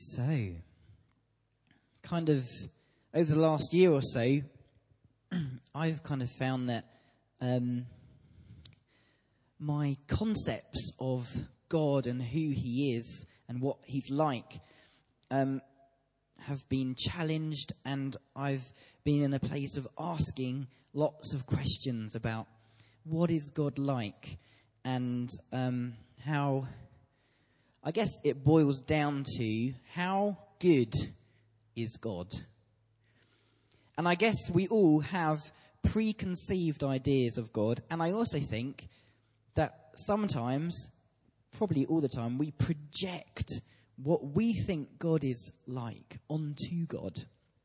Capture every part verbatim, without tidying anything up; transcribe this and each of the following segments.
So, kind of over the last year or so, I've kind of found that um, my concepts of God and who he is and what he's like um, have been challenged, and I've been in a place of asking lots of questions about what is God like, and um, how, I guess it boils down to how good is God? And I guess we all have preconceived ideas of God, and I also think that sometimes, probably all the time, we project what we think God is like onto God.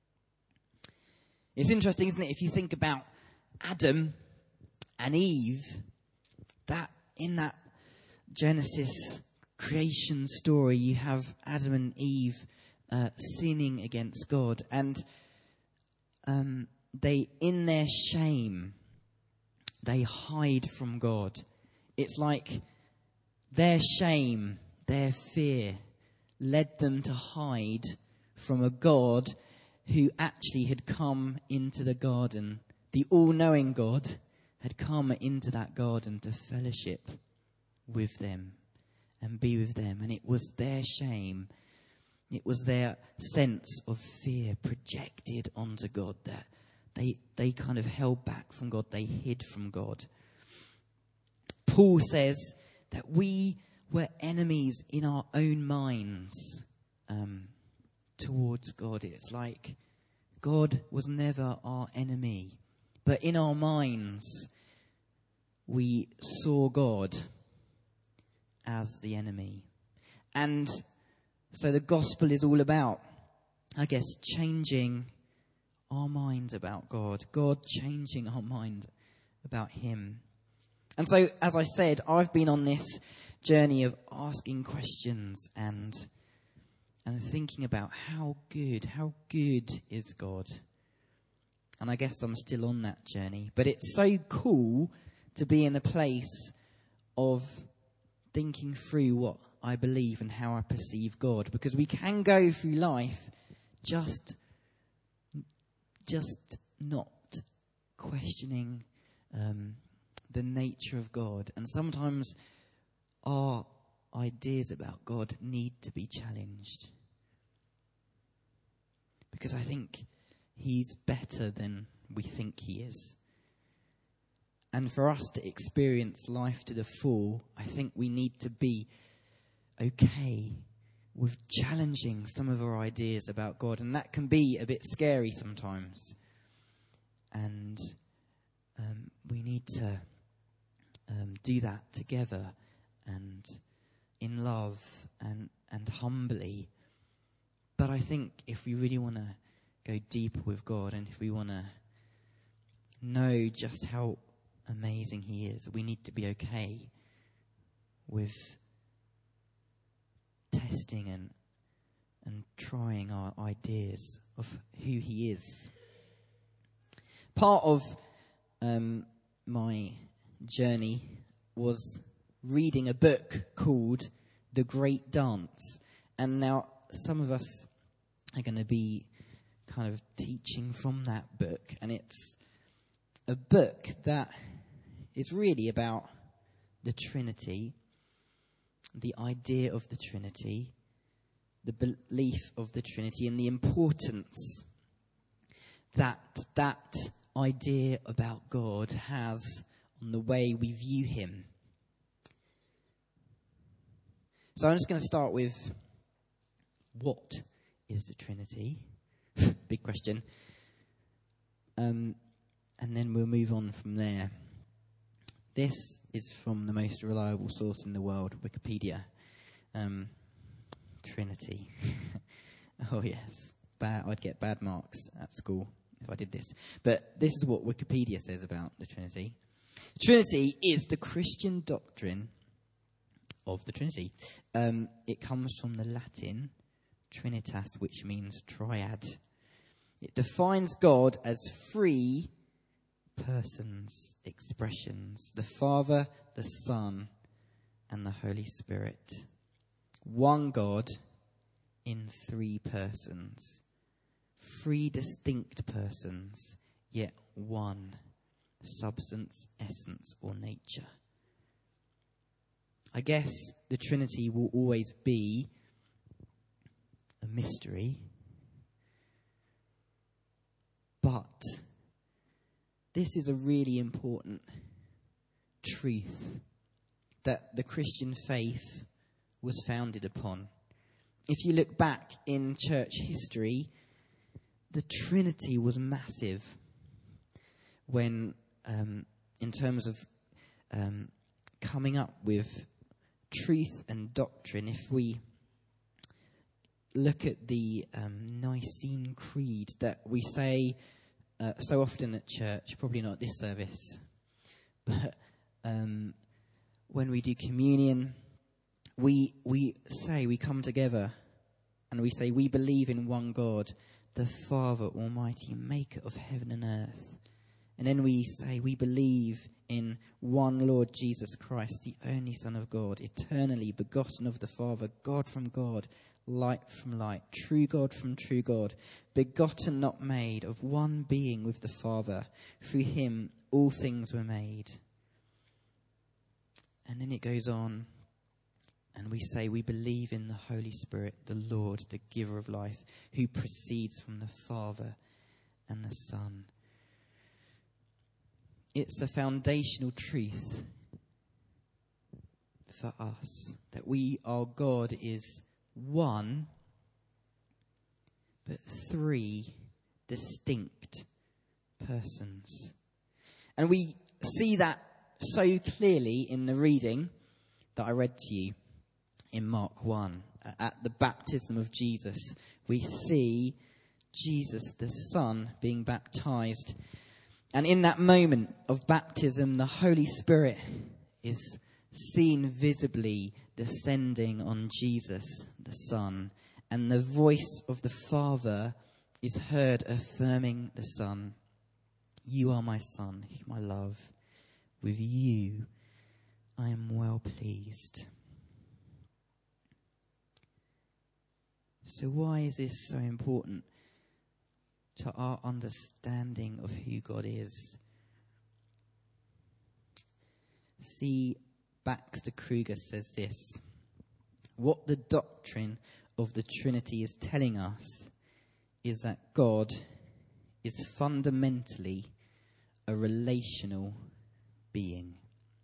It's interesting, isn't it, if you think about Adam and Eve, that in that Genesis creation story, you have Adam and Eve uh, sinning against God, and um, they, in their shame, they hide from God. It's like their shame, their fear, led them to hide from a God who actually had come into the garden. The all-knowing God had come into that garden to fellowship with them and be with them. And it was their shame, it was their sense of fear projected onto God that they, they kind of held back from God. They hid from God. Paul says that we were enemies in our own minds um, towards God. It's like God was never our enemy, but in our minds we saw God as the enemy. And so the gospel is all about, I guess, changing our minds about God, God changing our mind about him. And so, as I said, I've been on this journey of asking questions and and thinking about how good, how good is God? And I guess I'm still on that journey. But it's so cool to be in a place of thinking through what I believe and how I perceive God. Because we can go through life just, just not questioning um, the nature of God. And sometimes our ideas about God need to be challenged. Because I think he's better than we think he is. And for us to experience life to the full, I think we need to be okay with challenging some of our ideas about God. And that can be a bit scary sometimes. And um, we need to um, do that together and in love and, and humbly. But I think if we really want to go deeper with God, and if we want to know just how amazing he is, we need to be okay with testing and and trying our ideas of who he is. Part of um, my journey was reading a book called The Great Dance. And now some of us are going to be kind of teaching from that book. And it's a book that is really about the Trinity, the idea of the Trinity, the belief of the Trinity, and the importance that that idea about God has on the way we view him. So I'm just going to start with, what is the Trinity? Big question. Um, and then we'll move on from there. This is from the most reliable source in the world, Wikipedia. Um, Trinity. Oh yes, bad. I'd get bad marks at school if I did this. But this is what Wikipedia says about the Trinity. Trinity is the Christian doctrine of the Trinity. Um, it comes from the Latin Trinitas, which means triad. It defines God as three persons, expressions: the Father, the Son, and the Holy Spirit. One God in three persons. Three distinct persons, yet one substance, essence, or nature. I guess the Trinity will always be a mystery, but this is a really important truth that the Christian faith was founded upon. If you look back in church history, the Trinity was massive when, um, in terms of um, coming up with truth and doctrine. If we look at the um, Nicene Creed that we say uh, so often at church, probably not this service, but um, when we do communion, we we say, we come together and we say, we believe in one God, the Father Almighty, maker of heaven and earth. And then we say, we believe in one Lord Jesus Christ, the only Son of God, eternally begotten of the Father, God from God, light from light, true God from true God, begotten, not made, of one being with the Father. Through him all things were made. And then it goes on, and we say, we believe in the Holy Spirit, the Lord, the giver of life, who proceeds from the Father and the Son. It's a foundational truth for us that we, our God is one, but three distinct persons. And we see that so clearly in the reading that I read to you in Mark one. At the baptism of Jesus, we see Jesus, the Son, being baptized. And in that moment of baptism, the Holy Spirit is seen visibly descending on Jesus, the Son. And the voice of the Father is heard affirming the Son. You are my Son, whom I love. With you I am well pleased. So why is this so important to our understanding of who God is? C. Baxter Kruger says this: what the doctrine of the Trinity is telling us is that God is fundamentally a relational being.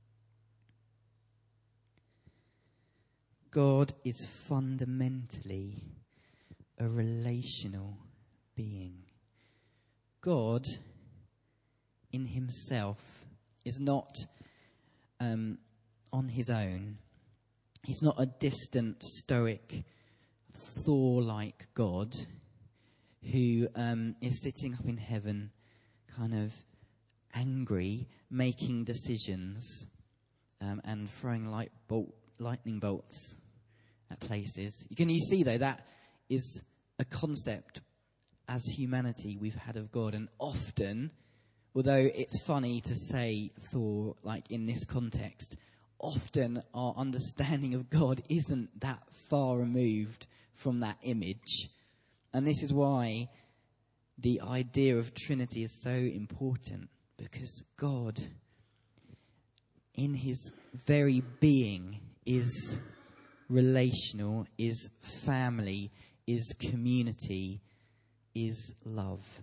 God is fundamentally a relational being. God, in himself, is not um, on his own. He's not a distant, stoic, Thor-like God who um, is sitting up in heaven, kind of angry, making decisions um, and throwing light bolt, lightning bolts at places. You can you see, though, that is a concept as humanity we've had of God. And often, although it's funny to say Thor, like in this context, often our understanding of God isn't that far removed from that image. And this is why the idea of Trinity is so important, because God, in his very being, is relational, is family, is community, is love.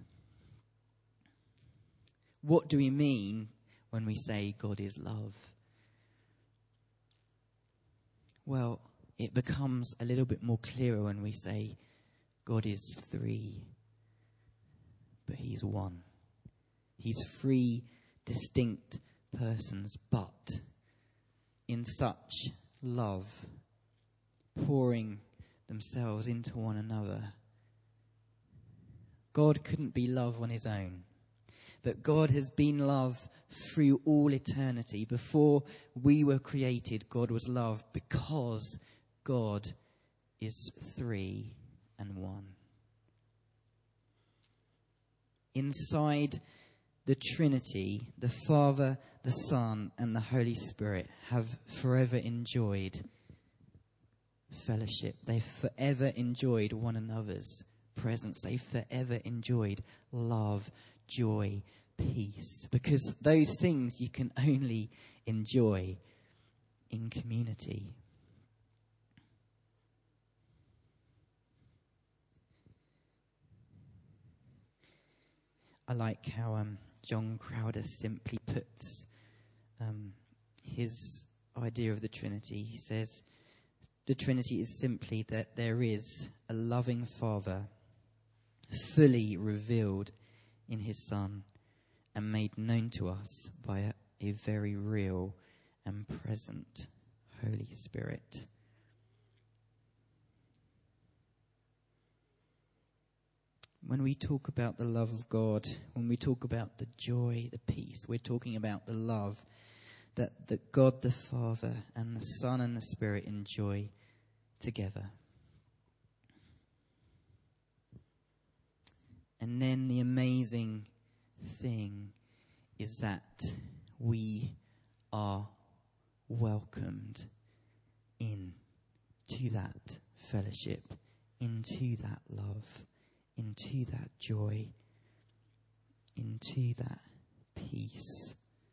What do we mean when we say God is love? Well, it becomes a little bit more clearer when we say God is three, but he's one. He's three distinct persons, but in such love, pouring themselves into one another. God couldn't be love on his own, but God has been love through all eternity. Before we were created, God was love, because God is three and one. Inside the Trinity, the Father, the Son, and the Holy Spirit have forever enjoyed fellowship. They've forever enjoyed one another's presence. They've forever enjoyed love, joy, peace. Because those things you can only enjoy in community. I like how um, John Crowder simply puts um, his idea of the Trinity. He says, the Trinity is simply that there is a loving Father fully revealed in his Son and made known to us by a, a very real and present Holy Spirit. When we talk about the love of God, when we talk about the joy, the peace, we're talking about the love that, that God the Father and the Son and the Spirit enjoy together. And then the amazing thing is that we are welcomed in to that fellowship, into that love, into that joy, into that peace.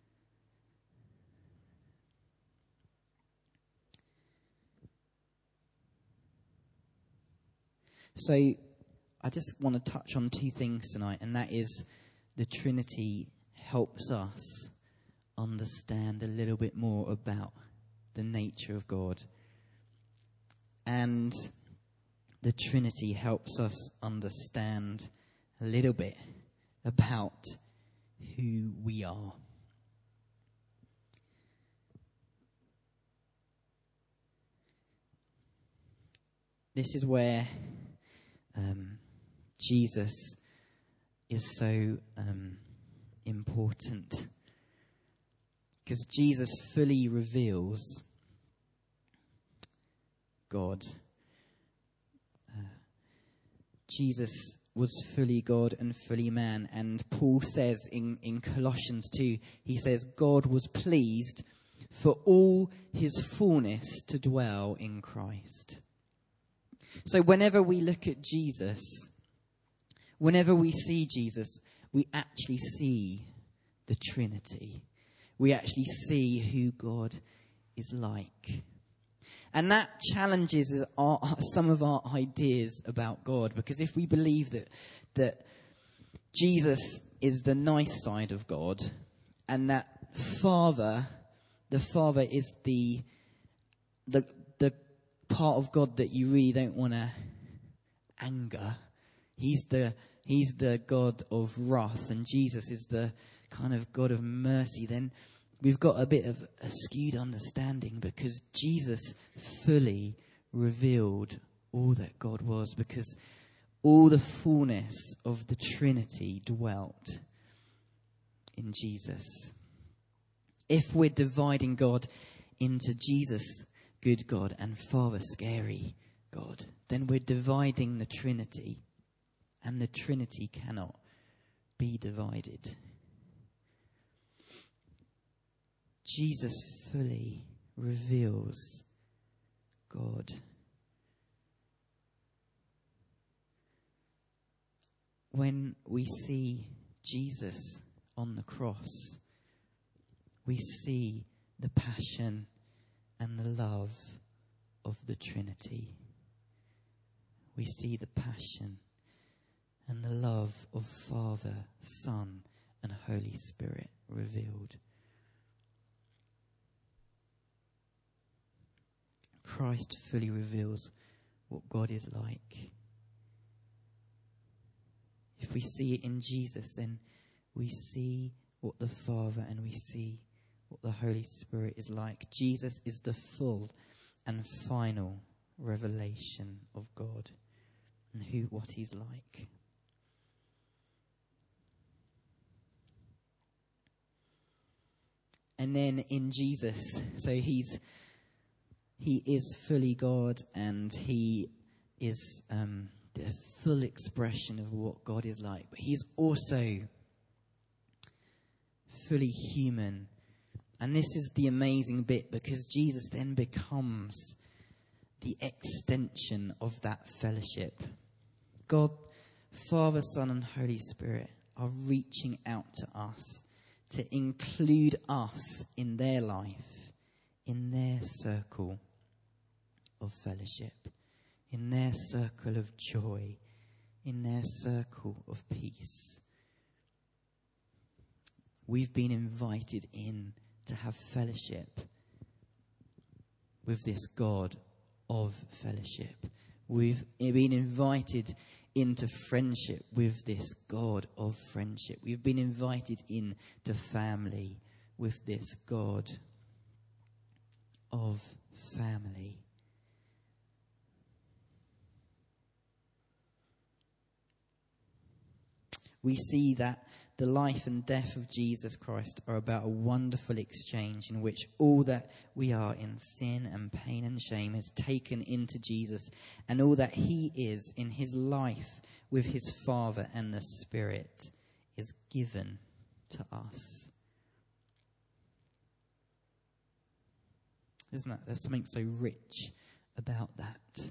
So I just want to touch on two things tonight, and that is the Trinity helps us understand a little bit more about the nature of God. And the Trinity helps us understand a little bit about who we are. This is where um, Jesus is so um, important, because Jesus fully reveals God. Uh, Jesus was fully God and fully man. And Paul says in, in Colossians two, he says, God was pleased for all his fullness to dwell in Christ. So whenever we look at Jesus, whenever we see Jesus, we actually see the Trinity. We actually see who God is like. And that challenges our, some of our ideas about God. Because if we believe that that Jesus is the nice side of God, and that Father, the Father is the the the part of God that you really don't want to anger. He's the he's the God of wrath, and Jesus is the kind of God of mercy. Then we've got a bit of a skewed understanding, because Jesus fully revealed all that God was, because all the fullness of the Trinity dwelt in Jesus. If we're dividing God into Jesus, good God, and Father, scary God, then we're dividing the Trinity, and the Trinity cannot be divided. Jesus fully reveals God. When we see Jesus on the cross, we see the passion and the love of the Trinity. We see the passion and the love of Father, Son, and Holy Spirit revealed. Christ fully reveals what God is like. If we see it in Jesus, then we see what the Father and we see what the Holy Spirit is like. Jesus is the full and final revelation of God and who, what he's like. And then in Jesus, so he's He is fully God, and he is um, the full expression of what God is like. But he's also fully human. And this is the amazing bit, because Jesus then becomes the extension of that fellowship. God, Father, Son, and Holy Spirit are reaching out to us to include us in their life, in their circle of fellowship, in their circle of joy, in their circle of peace. We've been invited in to have fellowship with this God of fellowship. We've been invited into friendship with this God of friendship. We've been invited in to family with this God of family. We see that the life and death of Jesus Christ are about a wonderful exchange in which all that we are in sin and pain and shame is taken into Jesus, and all that he is in his life with his Father and the Spirit is given to us. Isn't that? There's something so rich about that.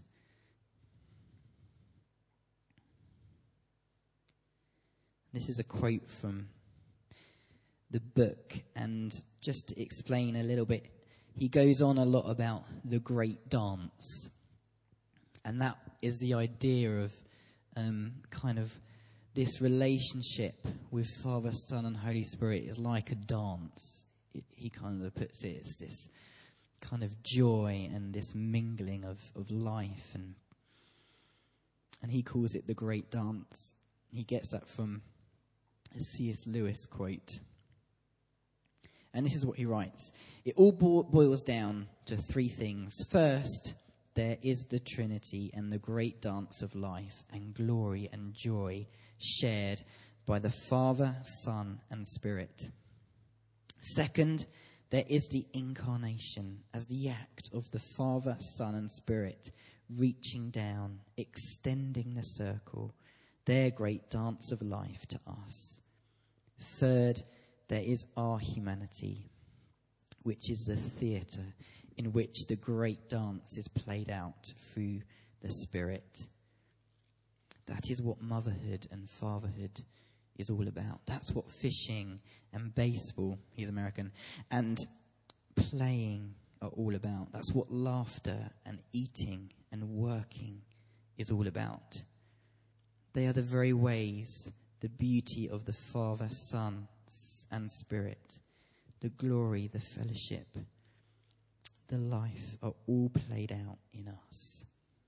This is a quote from the book, and just to explain a little bit, he goes on a lot about the great dance. And that is the idea of um, kind of this relationship with Father, Son, and Holy Spirit is like a dance. It, he kind of puts it as this kind of joy and this mingling of, of life. And, and he calls it the great dance. He gets that from a C S Lewis quote. And this is what he writes. It all bo- boils down to three things. First, there is the Trinity and the great dance of life and glory and joy shared by the Father, Son, and Spirit. Second, there is the incarnation as the act of the Father, Son, and Spirit reaching down, extending the circle, their great dance of life to us. Third, there is our humanity, which is the theatre in which the great dance is played out through the Spirit. That is what motherhood and fatherhood is all about. That's what fishing and baseball, he's American, and playing are all about. That's what laughter and eating and working is all about. They are the very ways, the beauty of the Father, Son, and Spirit, the glory, the fellowship, the life are all played out in us.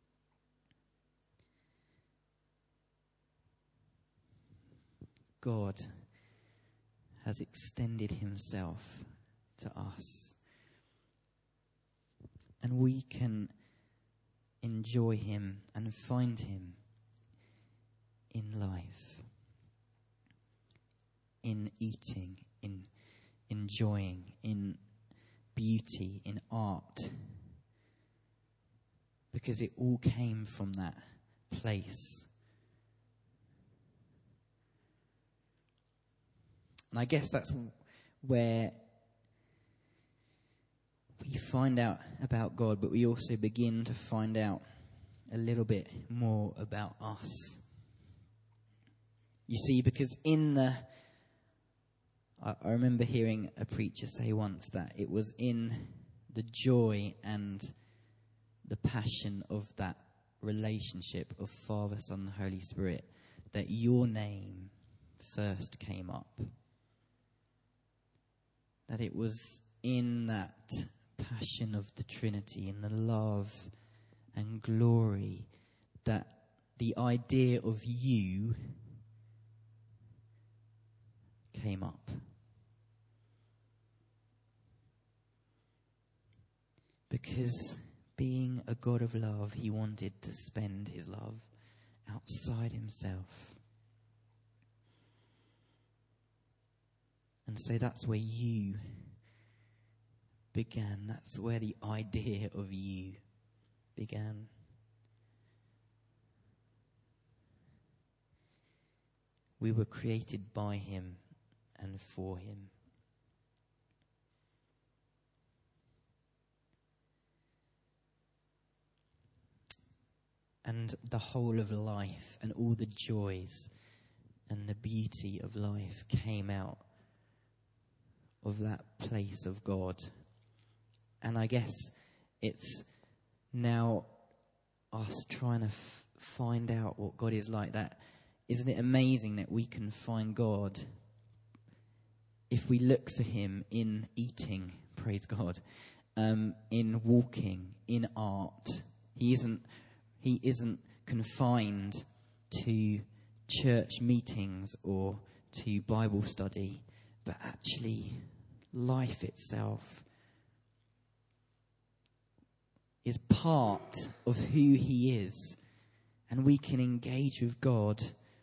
God has extended himself to us, and we can enjoy him and find him in life, in eating, in enjoying, in beauty, in art, because it all came from that place. And I guess that's where we find out about God, but we also begin to find out a little bit more about us. You see, because in the... I, I remember hearing a preacher say once that it was in the joy and the passion of that relationship of Father, Son, and Holy Spirit that your name first came up. That it was in that passion of the Trinity, in the love and glory, that the idea of you came up. Because being a God of love, he wanted to spend his love outside himself. And so that's where you began. That's where the idea of you began. We were created by him and for him. And the whole of life and all the joys and the beauty of life came out of that place of God. And I guess it's now us trying to f- find out what God is like. That isn't it amazing that we can find God if we look for him in eating, praise God, um, in walking, in art. He isn't he isn't confined to church meetings or to Bible study, but actually life itself is part of who he is, and we can engage with God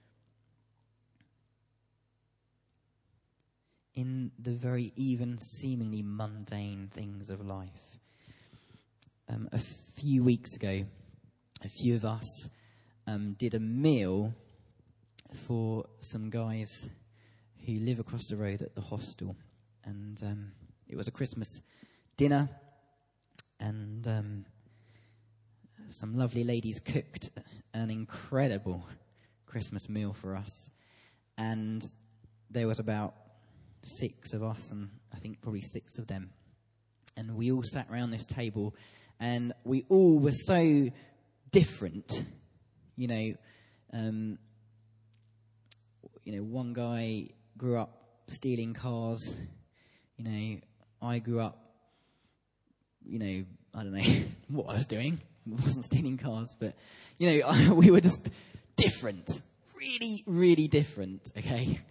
in the very even seemingly mundane things of life. Um, a few weeks ago, a few of us um, did a meal for some guys who live across the road at the hostel, and um, it was a Christmas dinner, and um, some lovely ladies cooked an incredible Christmas meal for us, and there was about six of us, and I think probably six of them, and we all sat around this table, and we all were so different, you know. Um, you know, one guy grew up stealing cars. You know, I grew up, you know, I don't know what I was doing. I wasn't stealing cars, but, you know, I, we were just different. Really, really different, okay?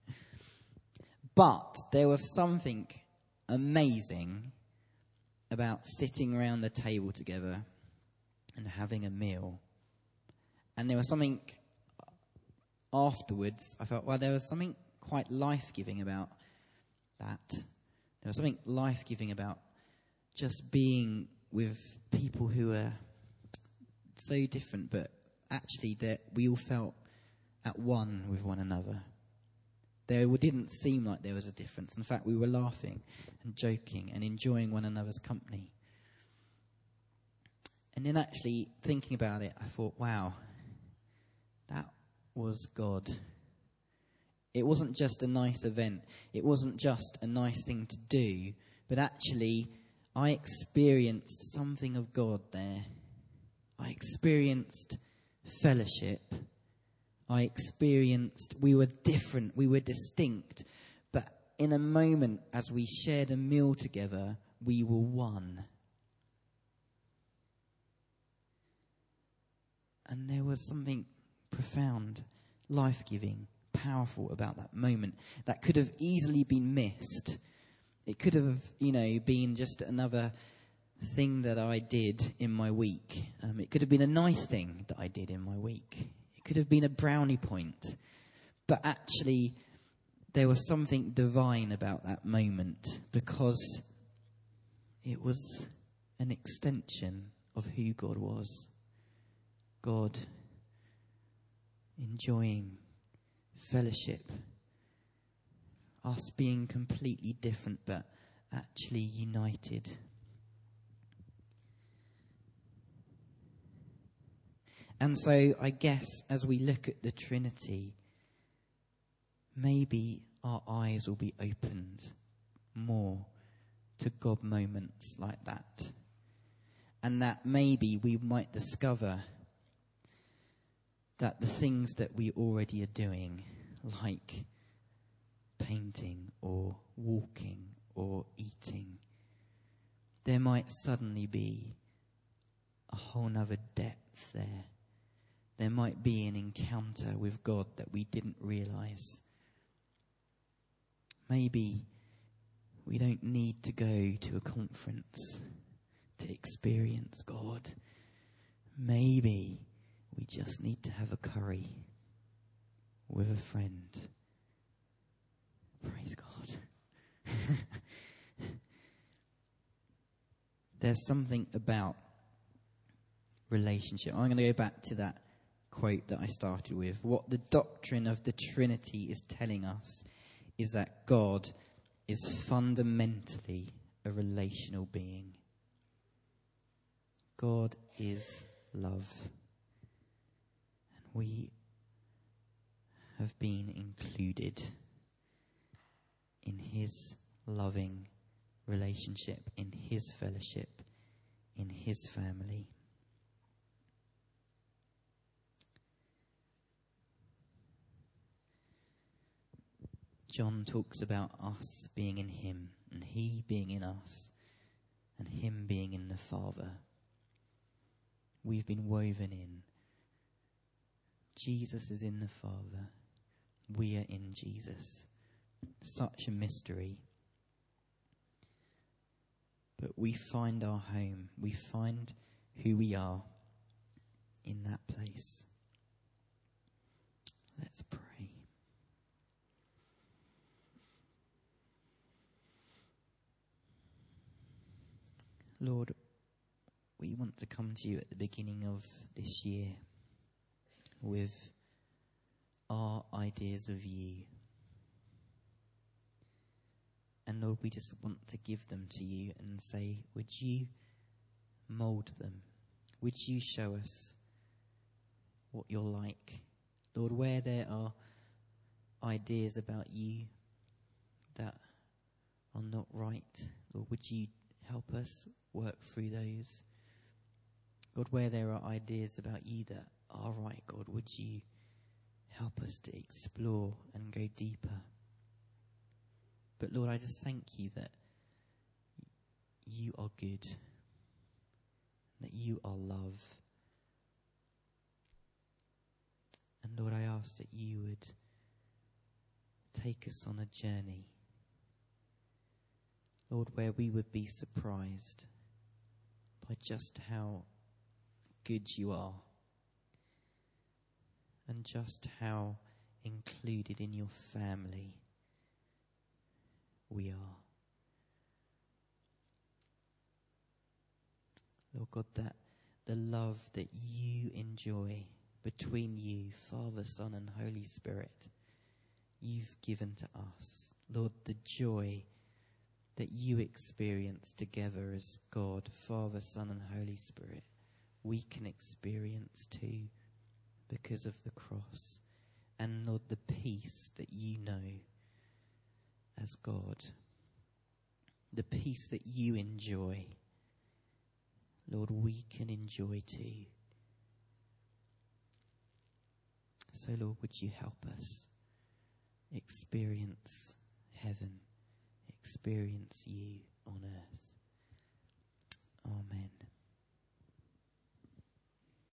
But there was something amazing about sitting around the table together and having a meal. And there was something afterwards, I felt, well, there was something quite life-giving about that. There was something life-giving about just being with people who are so different, but actually that we all felt at one with one another. There didn't seem like there was a difference. In fact, we were laughing and joking and enjoying one another's company. And then actually thinking about it, I thought, wow, that was God. It wasn't just a nice event. It wasn't just a nice thing to do, but actually I experienced something of God there. I experienced fellowship. I experienced, we were different, we were distinct, but in a moment as we shared a meal together, we were one. And there was something profound, life-giving, powerful about that moment that could have easily been missed. It could have, you know, been just another thing that I did in my week. Um, it could have been a nice thing that I did in my week. It could have been a brownie point. But actually, there was something divine about that moment because it was an extension of who God was. God enjoying fellowship, us being completely different but actually united. And so I guess as we look at the Trinity, maybe our eyes will be opened more to God moments like that. And that maybe we might discover that the things that we already are doing, like painting or walking or eating, there might suddenly be a whole nother depth there. There might be an encounter with God that we didn't realize. Maybe we don't need to go to a conference to experience God. Maybe we just need to have a curry with a friend. Praise God. There's something about relationship. I'm going to go back to that quote that I started with. What the doctrine of the Trinity is telling us is that God is fundamentally a relational being. God is love. we have been included in his loving relationship, in his fellowship, in his family. John talks about us being in him, and he being in us, and him being in the Father. We've been woven in. Jesus is in the Father. We are in Jesus. Such a mystery. But we find our home. We find who we are in that place. Let's pray. Lord, we want to come to you at the beginning of this year with our ideas of you. And Lord, we just want to give them to you and say, would you mould them? Would you show us what you're like? Lord, where there are ideas about you that are not right, Lord, would you help us work through those? God, where there are ideas about you that are right, God, would you help us to explore and go deeper? But Lord, I just thank you that you are good, that you are love. And Lord, I ask that you would take us on a journey, Lord, where we would be surprised by just how good you are and just how included in your family we are. Lord God, that the love that you enjoy between you, Father, Son, and Holy Spirit, you've given to us. Lord, the joy that you experience together as God, Father, Son, and Holy Spirit, we can experience too because of the cross. And Lord, the peace that you know as God, the peace that you enjoy, Lord, we can enjoy too. So Lord, would you help us experience heaven, experience you on earth. Amen.